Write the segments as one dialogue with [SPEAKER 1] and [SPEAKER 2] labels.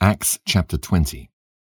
[SPEAKER 1] Acts chapter 20.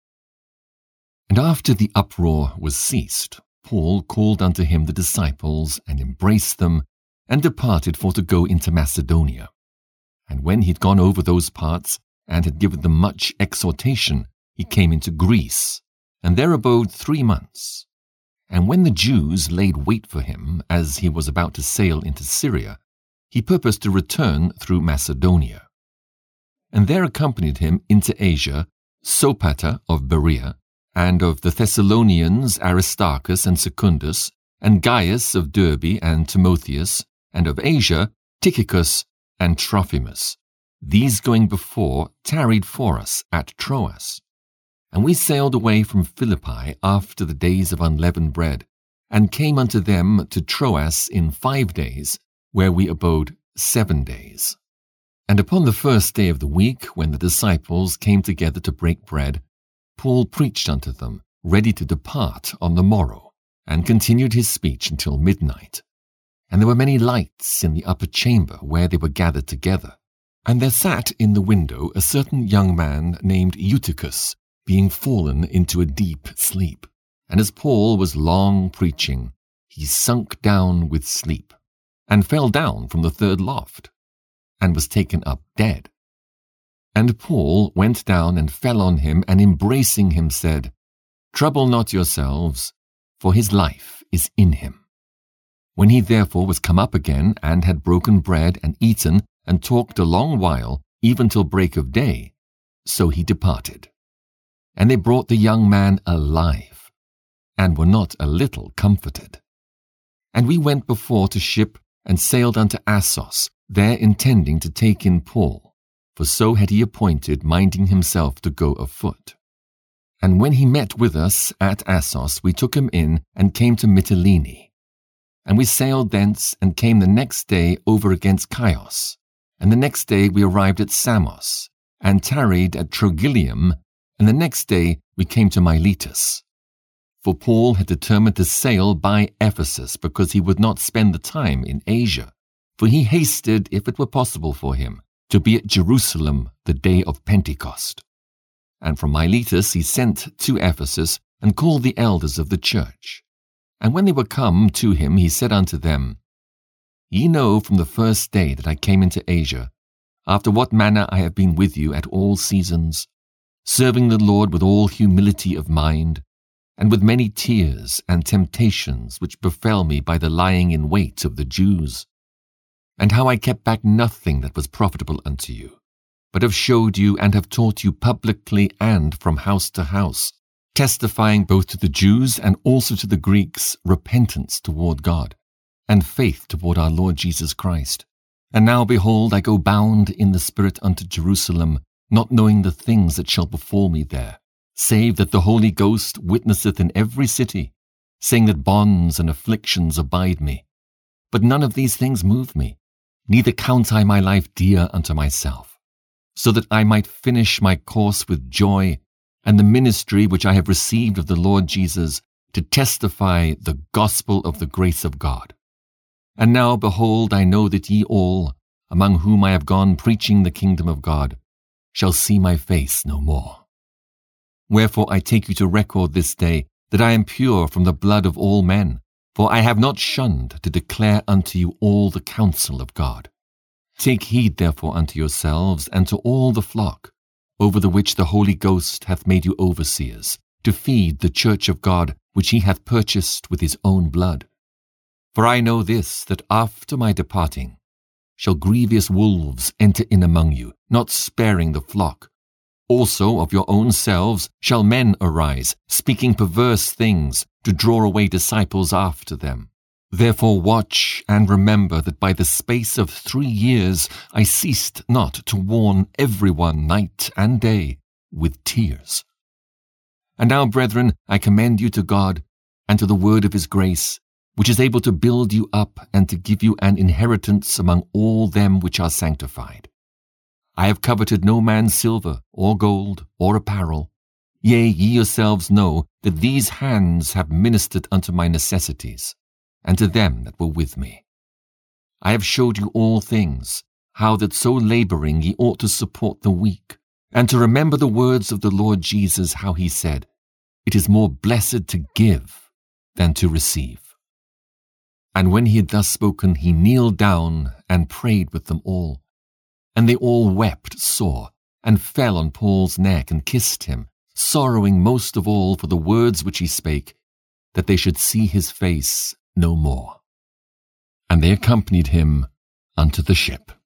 [SPEAKER 1] And after the uproar was ceased, Paul called unto him the disciples, and embraced them, and departed for to go into Macedonia. And when he had gone over those parts, and had given them much exhortation, he came into Greece, and there abode 3 months. And when the Jews laid wait for him, as he was about to sail into Syria, he purposed to return through Macedonia. And there accompanied him into Asia Sopater of Berea, and of the Thessalonians Aristarchus and Secundus, and Gaius of Derbe and Timotheus, and of Asia Tychicus and Trophimus. These going before tarried for us at Troas. And we sailed away from Philippi after the days of unleavened bread, and came unto them to Troas in 5 days, where we abode 7 days. And upon the first day of the week, when the disciples came together to break bread, Paul preached unto them, ready to depart on the morrow, and continued his speech until midnight. And there were many lights in the upper chamber where they were gathered together. And there sat in the window a certain young man named Eutychus, being fallen into a deep sleep. And as Paul was long preaching, he sunk down with sleep, and fell down from the 3rd loft, and was taken up dead. And Paul went down and fell on him, and embracing him said, Trouble not yourselves, for his life is in him. When he therefore was come up again, and had broken bread, and eaten, and talked a long while, even till break of day, so he departed. And they brought the young man alive, and were not a little comforted. And we went before to ship, and sailed unto Assos, there intending to take in Paul, for so had he appointed, minding himself to go afoot. And when he met with us at Assos, we took him in, and came to Mytilene. And we sailed thence, and came the next day over against Chios. And the next day we arrived at Samos, and tarried at Trogyllium, and the next day we came to Miletus. For Paul had determined to sail by Ephesus, because he would not spend the time in Asia, for he hasted, if it were possible for him, to be at Jerusalem the day of Pentecost. And from Miletus he sent to Ephesus, and called the elders of the church. And when they were come to him, he said unto them, Ye know from the first day that I came into Asia, after what manner I have been with you at all seasons, serving the Lord with all humility of mind, and with many tears and temptations which befell me by the lying in wait of the Jews, and how I kept back nothing that was profitable unto you, but have showed you and have taught you publicly and from house to house, testifying both to the Jews and also to the Greeks repentance toward God, and faith toward our Lord Jesus Christ. And now, behold, I go bound in the Spirit unto Jerusalem, not knowing the things that shall befall me there, save that the Holy Ghost witnesseth in every city, saying that bonds and afflictions abide me. But none of these things move me, neither count I my life dear unto myself, so that I might finish my course with joy, and the ministry which I have received of the Lord Jesus, to testify the gospel of the grace of God. And now, behold, I know that ye all, among whom I have gone preaching the kingdom of God, shall see my face no more. Wherefore I take you to record this day that I am pure from the blood of all men, for I have not shunned to declare unto you all the counsel of God. Take heed therefore unto yourselves and to all the flock, over the which the Holy Ghost hath made you overseers, to feed the church of God, which he hath purchased with his own blood. For I know this, that after my departing shall grievous wolves enter in among you, not sparing the flock. Also of your own selves shall men arise, speaking perverse things, to draw away disciples after them. Therefore watch and remember that by the space of 3 years I ceased not to warn every one night and day with tears. And now, brethren, I commend you to God and to the word of his grace, which is able to build you up and to give you an inheritance among all them which are sanctified. I have coveted no man's silver or gold or apparel. Yea, ye yourselves know that these hands have ministered unto my necessities, and to them that were with me. I have showed you all things, how that so laboring ye ought to support the weak, and to remember the words of the Lord Jesus, how he said, "It is more blessed to give than to receive." And when he had thus spoken, he kneeled down and prayed with them all. And they all wept sore, and fell on Paul's neck and kissed him, sorrowing most of all for the words which he spake, that they should see his face no more. And they accompanied him unto the ship.